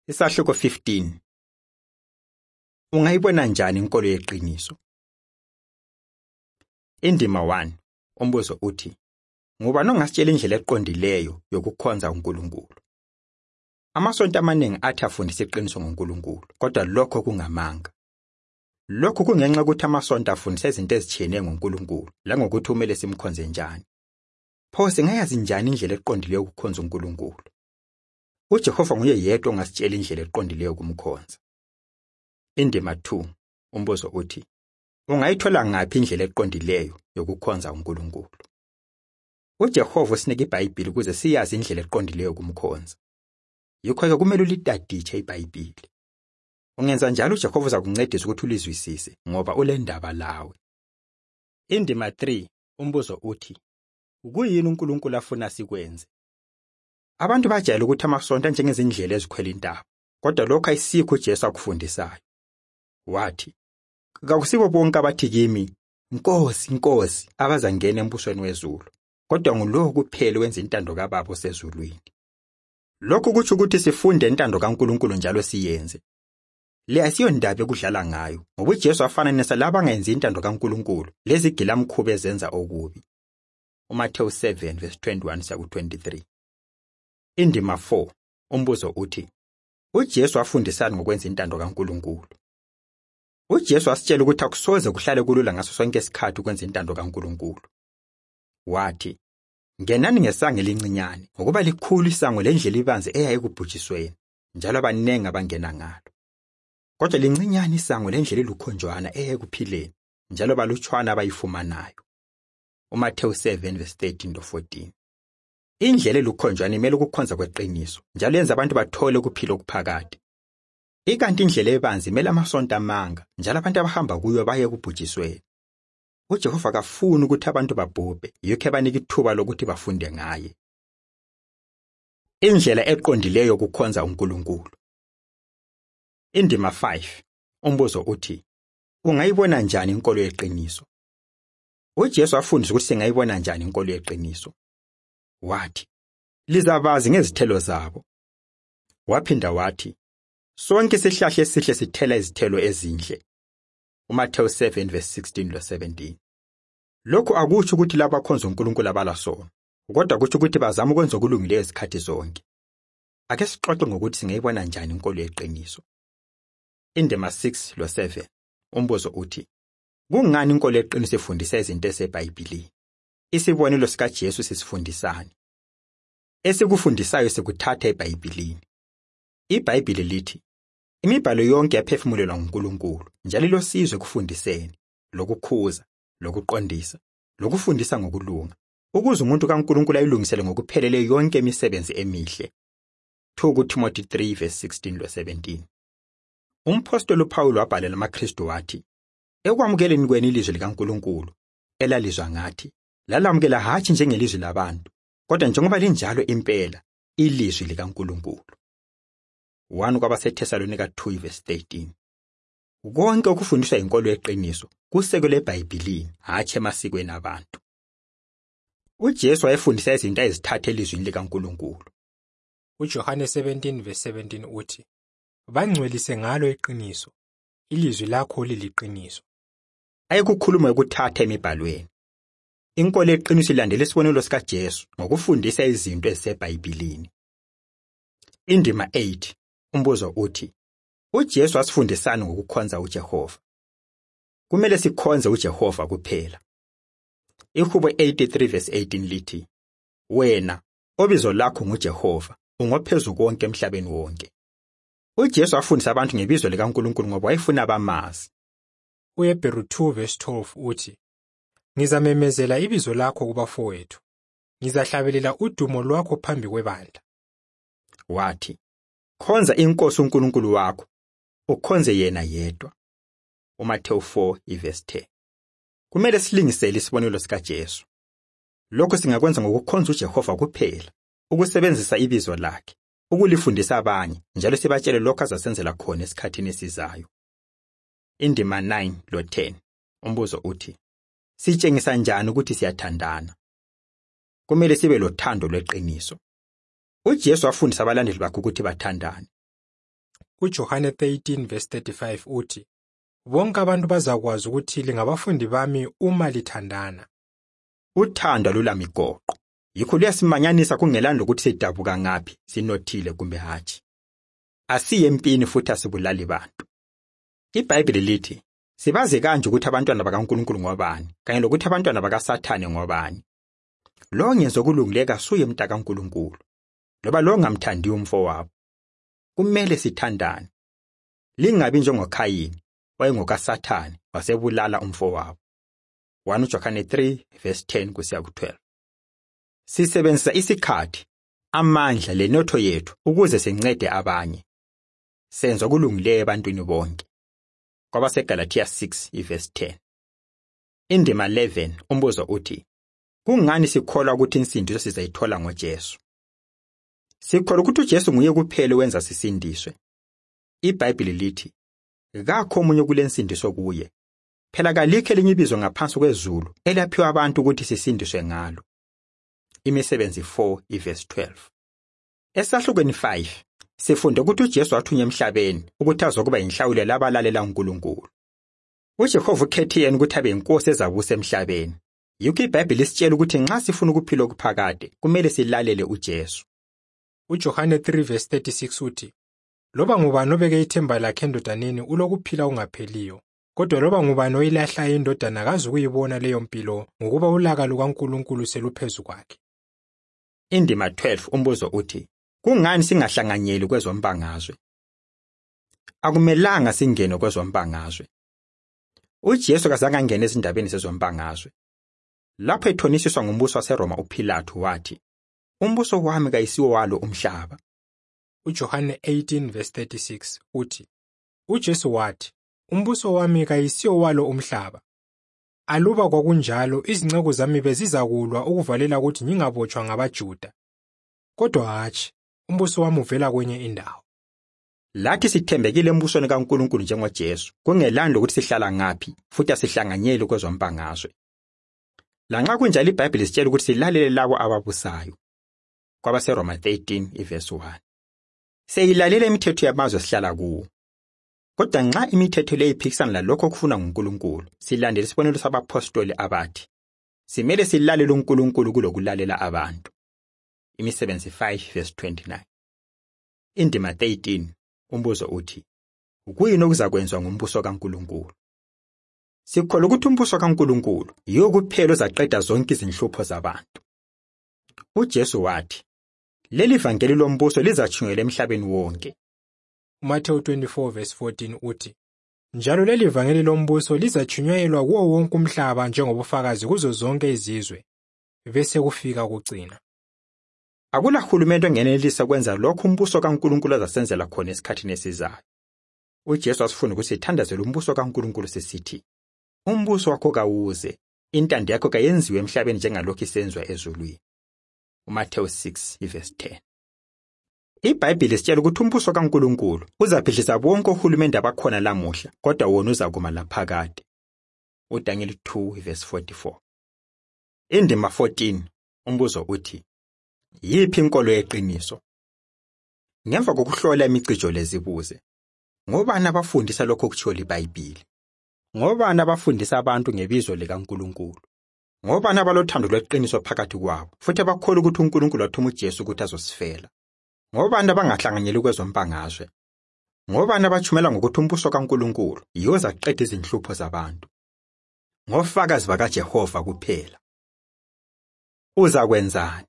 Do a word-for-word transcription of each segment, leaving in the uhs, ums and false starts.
Isahluko fifteen. Ungayibona njani inkolo yeqiniso? Indima one. Umbuzo uthi: ngubani ongasitshela indlela eqondileyo yokukhonza uNkulunkulu? Amasonto amaningi athi afundisa iqiniso ngoNkulunkulu, kodwa lokho kungamanga. Lokhu kungenxa ukuthi amasonto afundisa izinto ezitshiyeneyo ngoNkulunkulu, langokuthi kumele simkhonze njani. Pho singayazi njani indlela eqondileyo yokukhonza uNkulunkulu? uJehova nguye yedwa ongasitshela indlela eqondileyo yokumkhonza. Indima two. Umbuzo uthi: ungayithola ngaphi indlela eqondileyo yokukhonza uNkulunkulu? uJehova usinika iBhayibheli ukuze siyazi indlela eqondileyo yokumkhonza. Yikho-ke kumele ulitaditshe iBhayibheli. Ungenza njalo uJehova uzakuncedisa ukuthi ulizwisise ngoba ulendaba lawe. Indima three. Umbuzo uthi: ukuyini uNkulunkulu afuna sikwenze? Abantu bajayele ukuthi amasonto anjengezindlela ezikhwela intaba, kodwa lokho ayisikho uJesu akufundisayo. Wathi, kakusibo bonke abathi kimi, Nkosi, Nkosi, abazangena embusweni wezulu, kodwa ngulowo kuphela wenza intando kaBaba osezulwini. Lokhu kutsho ukuthi sifunde intando kaNkulunkulu njalo siyenze. Le asiyondaba ekudlala ngayo, ngoba uJesu afananisa labo abangenzi intando kaNkulunkulu lezigilamkhuba ezenza okubi. uMathewu seven verse twenty-one to twenty-three. Indima four. Umbuzo uthi: uJesu afundisana ngokwenza intando kaNkulunkulu? uJesu asitshela ukuthi akusoze kuhlale kulula ngaso sonke isikhathi ukwenza intando kaNkulunkulu. Wathi, ngenani ngesango elincinyane, ngokuba likhulu isango lendlela ibanzi eya ekubhujisweni, njalo abaningi abangena ngalo. Kodwa lincinyane isango lendlela elukhonjwana eya ekuphileni, njalo balutshwana abayifumanayo. uMathewu seven verse thirteen to fourteen. Indlela elukhonjwana imele ukukhonza kweqiniso, njalo yenza abantu bathole ukuphila okuphakade. Ikanti indlela ebanzi imele amasonto amanga, njalo abantu abahamba kuyo baye ekubhujisweni. uJehova kafuni ukuthi abantu babhubhe, yikho ebanika ithuba lokuthi bafunde ngaye. Indlela eqondileyo yokukhonza uNkulunkulu. Indima five. Umbuzo uthi: ungayibona njani inkolo yeqiniso? uJesu afundisa ukuthi singayibona njani inkolo yeqiniso. Wathi, lizabazi ngezithelo zabo. Waphinda wathi, sonke isihlahla esihle sithela izithelo ezinhle. uMathewu seven verse sixteen to seventeen. Lokhu akutsho ukuthi labo abakhonza uNkulunkulu abalasono, kodwa kutsho ukuthi bazama ukwenza okulungileyo izikhathi zonke. Ake sixoxe ngokuthi singayibona njani inkolo yeqiniso. Indima six lo seven. Umbuzo uthi: kungani inkolo yeqiniso ifundisa izinto eziseBhayibhelini? Isibonelo sikaJesu sisifundisani? Esikufundisayo sikuthatha eBhayibhelini. iBhayibheli lithi, imibhalo yonke yaphefumulelwa nguNkulunkulu, njalo ilosizo ekufundiseni, lokukhuza, lokuqondisa, lokufundisa ngokulunga, ukuze umuntu kaNkulunkulu ayilungisele ngokuphelele yonke imisebenzi emihle. two Timothy three verse sixteen to seventeen. Umpostoli uPawulu wabhalela amaKristu wathi, ekwamukeleni kwenu ilizwi likaNkulunkulu, elalizwa ngathi, lalamukela hatshi njengelizwi labantu, kodwa njengoba linjalo impela, ilizwi likaNkulunkulu. one kwabaseThesalonika two verse thirteen. Konke okufundiswa inkolo yeqiniso kusekelwe eBhayibhelini, hatshi emasikweni abantu. uJesu wayefundisa izinto ezithathe elizwini likaNkulunkulu. uJohane seventeen verse seventeen uthi, bangcwelise ngalo iqiniso, ilizwi lakho liliqiniso. Ayekukhuluma ukuthatha emibhalweni. Inkolo yeqiniso ilandela isibonelo sikaJesu ngokufundisa izinto eziseBhayibhelini. Indima eight. Umbuzo uthi: uJesu asifundisana ngokukhonza uJehova? Kumele sikhonze uJehova kuphela. iHubo eighty-three verse eighteen lithi, wena, obizo lakho nguJehova, ungophezu konke emhlabeni wonke. uJesu afundisa abantu ngebizo likaNkulunkulu ngoba wayefuna bamazi. uHebheru two verse twelve uthi, ngizamemezela ibizo lakho kubafowethu, ngizahlabelela udumo lwakho phambi kwebandla. Wathi, khonza iNkosi uNkulunkulu wakho, ukhonze yena yedwa. uMathewu four verse ten. Kumele silingisele isibonelo sikaJesu. Lokho singakwenza ngokukhonza uJehova kuphela, ukusebenzisa ibizo lakhe, ukulifundisa abanye, njalo sibatshele lokho azasenzela khona esikhathini esizayo. Indima nine lo ten. Umbuzo uthi, sitshengisa njani ukuthi siyathandana? Kumele sibe lothando lweqiniso. uJesu wafundisa abalandeli bakhe ukuthi bathandane. uJohane thirteen verse thirty-five uthi, bonke abantu bazakwazi ukuthi lingabafundi bami uma lithandana. Uthando lulamigoqo. Yikho liyasimanyanisa kungelanda ukuthi sidabuka ngaphi, sinothile kumbe hatshi. Asiye empini futhi asibulali bantu. IBhayibheli lithi, sibaze kanje ukuthi abantwana bakaNkulunkulu ngobani, kanye lokuthi abantwana bakaSathane ngobani. Lo ngenzo kulungileka suye mntaka kaNkulunkulu. Loba lo ngamthandi umfowabo. Kumele sithandane. Lingabi njengoKhayini, wayengokaSathane, wasebulala umfowabo. First John three verse ten kusiya ku-twelve. Sisebenzisa isikhathi, amandla lenotho yethu ukuze sincede abanye. Senza kulungileyo ebantwini bonke. KwabaseGalatia six verse ten. Indima eleven umbuzo uthi, kungani sikholwa ukuthi insindiso sizayithola ngoJesu? Sikholwa ukuthi uJesu nguye kuphela owenza sisindiswe. IBhayibheli lithi, kakho omunye kule nsindiso kuye. Phela kalikho elinye ibizo ngaphansi kwezulu elaphiwa abantu ukuthi sisindiswe ngalo. Imisebenzi four verse twelve. Esahlukweni five sifunde ukuthi uJesu wathunywa emhlabeni ukuthi azokuba inhlawulo labalalela uNkulunkulu. UJehova ukhethe yena ukuthi abe inkosi ezabusa emhlabeni. Yikho iBhayibheli isitshela ukuthi nxa sifuna ukuphila okuphakade kumele silalele uJesu. UJohane three verse thirty-six uthi, loba ngubani obeke ithemba lakhe endodaneni ulokuphila okungapheliyo, kodwa loba ngubani oyilahlayo indodana akazukuyibona leyo mpilo ngokuba ulaka lukaNkulunkulu seluphezu kwakhe. Indima twelve umbuzo uthi, kungani singahlanganyeli kwezombangazwe? Akumelanga singene kwezombangazwe. uJesu kazange angene ezindabeni zezombangazwe. Lapho ethonisiswa ngumbuso waseRoma uPhilathu wathi, umbuso wami kayisiwo walo umhlaba. UJohane eighteen verse thirty-six uthi, uJesu wathi, umbuso wami kayisiwo walo umhlaba. Aluba kwakunjalo izinceku zami bezizakulwa ukuvalela ukuthi ngingabotshwa ngabaJuda. Kodwa hatshi, umbuso wami uvela kwenye indawo. Lathi sithembekile embusweni kaNkulunkulu njengoJesu, kungelanda ukuthi sihlala ngaphi, futhi asihlanganyeli kwezombangazwe. Lanxa kunjalo iBhayibheli isitshela ukuthi silalele labo ababusayo. KwabaseRoma thirteen verse one. Seyilalela imithetho yamazwe sihlala kuwo. Kodwa nxa imithetho le iphikisana lalokho okufuna nguNkulunkulu, silandele isibonelo sabapostoli abathi, simele silalele uNkulunkulu kulokulalela abantu. Imisebenzi five verse twenty-nine. Indima thirteen umbuzo uthi, kuyini okuzakwenzwa ngumbuso kaNkulunkulu? Sikholwa ukuthi umbuso kaNkulunkulu yiwo kuphela ozaqeda zonke izinhlupho zabantu. uJesu wathi, leli vangeli lombuso lizatshunyelwa emhlabeni wonke. uMathewu twenty-four verse fourteen uthi, njalo leli vangeli lombuso lizatshunyelwa kuwo wonke umhlaba njengobufakazi kuzo zonke izizwe, bese kufika ukucina. Akula hulumende ongenelisa kwenza lokho umbuso kaNkulunkulu azasenzela khona esikhathini esizayo. uJesu asifuna ukuthi sithandazele umbuso kaNkulunkulu sisithi, umbuso wakho kawuze, intando yakho kayenziwe emhlabeni njengalokho isenzwa ezulwini. uMathewu six verse ten. IBhayibheli isitshela ukuthi umbuso kaNkulunkulu uzaphihlisa bonke ohulumende abakhona lamuhla, kodwa wona uzakuma laphakade. uDaniel two verse forty-four. Indima fourteen umbuzo uthi, yiphi inkolo yeqiniso? Ngemva kokuhlola imicijo lezibuze, ngobani abafundisa lokho okutshiwo liBhayibheli? Ngobani abafundisa abantu ngebizo likaNkulunkulu? Ngobani abalothando lweqiniso phakathi kwabo, futhi abakholwa ukuthi uNkulunkulu wathuma uJesu ukuthi azosifela? Ngobani abangahlanganyeli kwezombangazwe? Ngobani abachumela ngokuthi umbuso kaNkulunkulu yiwo ozaqeda izinhlupho zabantu? Ngofakazi bakaJehova kuphela. Uzakwenzani?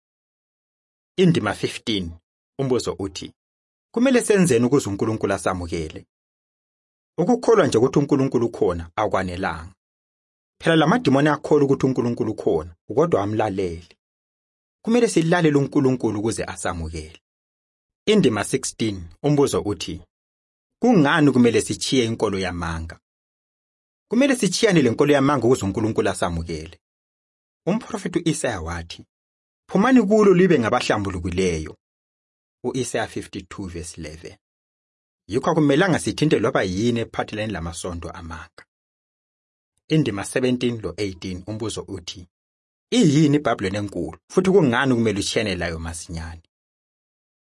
Indima fifteen umbuzo uthi, kumele senzeni ukuze uNkulunkulu asamukele? Ukukholwa nje ukuthi uNkulunkulu ukhona akwanelanga. Phela lamadimoni akholwa ukuthi uNkulunkulu ukhona, kodwa amlaleli. Kumele silalele uNkulunkulu ukuze asamukele. Indima sixteen umbuzo uthi, kungani kumele sichiye inkolo yamanga? Kumele sichiyane lenkolo yamanga ukuze uNkulunkulu asamukele. Umprofeti uIsaya wathi, phumani kulo libe ngabahlambulukileyo. uIsaya fifty-two verse eleven. Yikho akumelanga sithinte loba yini ephathelene lamasonto amanga. Indima seventeen lo eighteen umbuzo uthi, iyini iBhabhiloni enkulu, futhi kungani kumele uchiyane layo masinyane?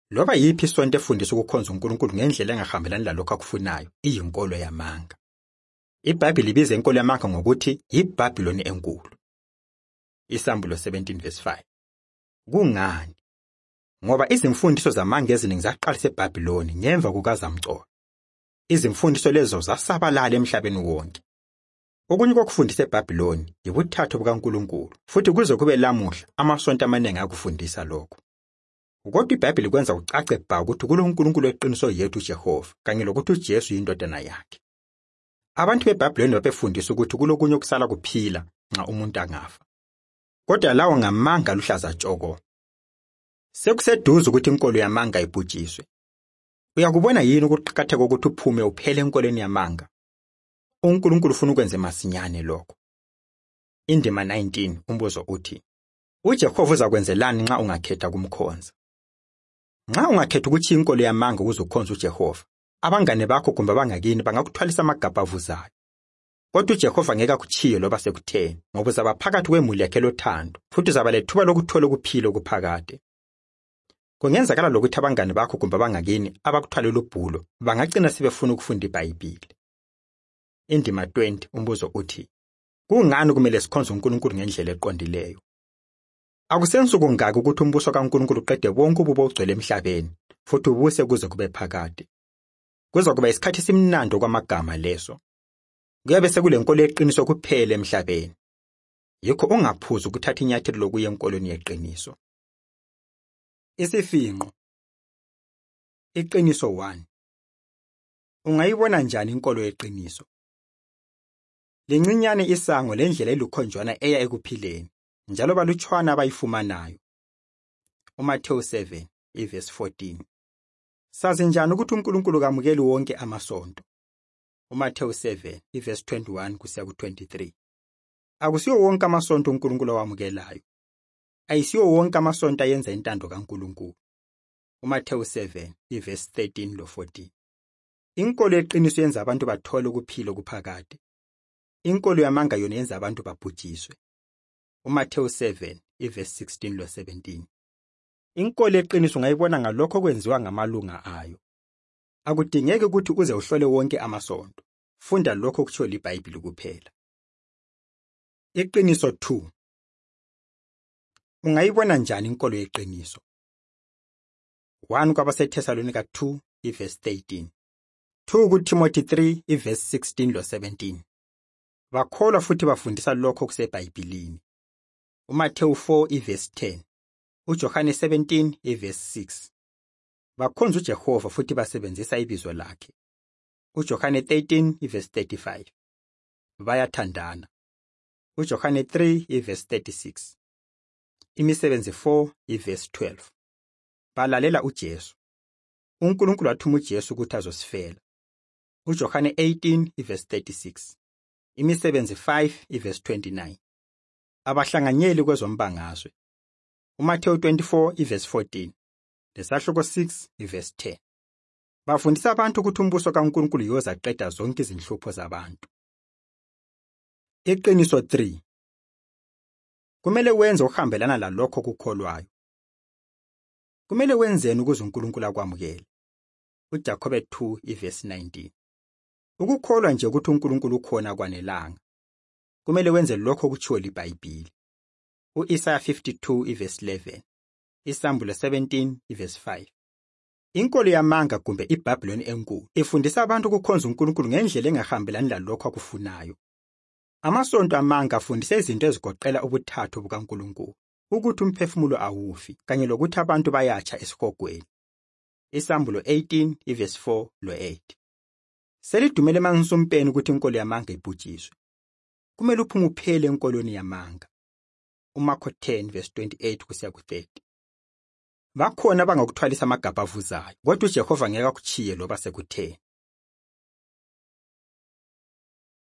Loba yiphi isonto efundisa ukukhonza uNkulunkulu ngendlela engahambelani lalokho akufunayo, iyinkolo yamanga. IBhayibheli ibiza inkolo yamanga ngokuthi yiBhabhiloni enkulu. Isambulo seventeen verse five. Kungani? Ngoba izimfundiso zamanga eziningi zaqalisa eBhabhiloni ngemva kukaZamcolo. Izimfundiso lezo zasabalala emhlabeni wonke. Okunye kokufundisa eBhabhiloni yibuthathu bukaNkulunkulu, futhi kuze kube lamuhla amasonto amaningi akufundisa lokho. Kodwa iBhayibheli kwenza ucace bha ukuthi kuloNkulunkulu weqiniso yethu uJehova, kanye lokuthi uJesu yindodana yakhe. Abantu beBhabhiloni babefundisa ukuthi kulokunye okusala kuphila nxa umuntu angafa. Kodwa lawo ngamanga luhlaza tshoko. Sekuseduze ukuthi inkolo yamanga ibhujiswe. Uyakubona yini ukuqhakatheka ukuthi uphume uphele enkolweni yamanga? uNkulunkulu ufuna ukwenza masinyane lokho. Indima nineteen umbuzo uthi, uJehova uzakwenzelani nxa ungakhetha kumkhonza? Nxa ungakhetha ukuthi inkolo yamanga ukuzokhonza uJehova, abangane bakho kumbe abangakini bangakuthwalisa amagabha avuzayo. Kodwa uJehova ngeke akuchiye loba sekutheni, ngoba uzaba phakathi kwemuli yakhe lothando, futhi uzaba lethuba lokuthola ukuphila okuphakade. Kungenzakala lokuthi abangane bakho kumbe abangakini abakuthwalela ubhulo bangagcina sebefuna ukufunda iBhayibheli. Indima twenty umbuzo uthi, kungani kumele sikhonze uNkulunkulu ngendlela eqondileyo? Akusensuku ngaki ukuthi umbuso kaNkulunkulu uqede bonke ububo ogcwele emhlabeni, futhi ubuse kuze kube phakade. Kuze kuba isikhathi simnandi kwamagama leso. Kuyabe sekule nkolo yeqiniso kuphela emhlabeni. Yikho ungaphuza ukuthatha inyathelo lokuya enkolweni yeqiniso. Isifinqo. Iqiniso one. Ungayibona njani inkolo yeqiniso? Lincinyane isango lendlela elukhonjwana eya ekuphileni, njalo balutshwana abayifumanayo. uMathewu seven verse fourteen. Sazi njani ukuthi uNkulunkulu kamukeli wonke amasonto? uMathewu seven verse twenty-one kusiya ku twenty-three. Akusiyo wonke amasonto uNkulunkulu awamukelayo. Ayisiyo wonke amasonto ayenza intando kaNkulunkulu. uMathewu seven verse thirteen lo fourteen. Inkolo yeqiniso yenza abantu bathole ukuphila okuphakade. Inkolo yamanga yona yenza abantu babhujiswe. uMathewu seven verse sixteen lo seventeen. Inkolo yeqiniso ungayibona ngalokho kwenziwa ngamalunga ayo. Akudingeki ukuthi uze uhlole wonke amasonto. Funda lokho okutsho iBhayibheli kuphela. Iqiniso two. Ungayibona njani inkolo yeqiniso? one kwabaseThesalonika two verse thirteen. two kuTimothy three verse sixteen lo seventeen. Bakholwa futhi bafundisa lokho kuseBhayibhelini. uMathewu four verse ten. uJohane seventeen verse six. Bakhonza uJehova futhi basebenzisa ibizo lakhe. uJohane thirteen verse thirty-five. Bayathandana. uJohane three verse thirty-six. Imisebenzi four verse twelve. Balalela uJesu. uNkulunkulu wathuma uJesu ukuthi azosifela. uJohane eighteen verse thirty-six. Imisebenzi five verse twenty-nine. Abahlanganyeli kwezombangazwe. uMathewu twenty-four verse fourteen. Lesahluko six verse ten. Bafundisa abantu ukuthi umbuso kaNkulunkulu yoza qeda zonke izinhlupho zabantu. Iqiniso three. Kumele wenze ukuhambelana lalokho kukholwayo. Kumele wenzeni ukuze uNkulunkulu akwamukele? uJakobe two verse nineteen. Ukukholwa nje ukuthi uNkulunkulu ukhona kwanelanga. Kumele wenze lokho okutshiwo iBhayibheli. uIsaya fifty-two verse eleven. Isambulo seventeen verse five. Inkolo yamanga kumbe iBhabhiloni enkulu ifundisa abantu ukukhonza uNkulunkulu ngendlela engahambelani lalokho akufunayo. Amasonto amanga afundisa izinto ezigoqela ubuthathu bukaNkulunkulu, ukuthi umphefumulo awufi, kanye lokuthi abantu bayatsha esihogweni. Isambulo eighteen verse four lo eight. Selidumele emansumpeni ukuthi inkolo yamanga ibhujiswe. Kumele uphume uphele enkolweni yamanga. uMarko ten verse twenty-eight kusiya ku thirty. Bakhona abangakuthwalisa amagabha avuzayo, kodwa uJehova ngeke akuchiye loba sekutheni.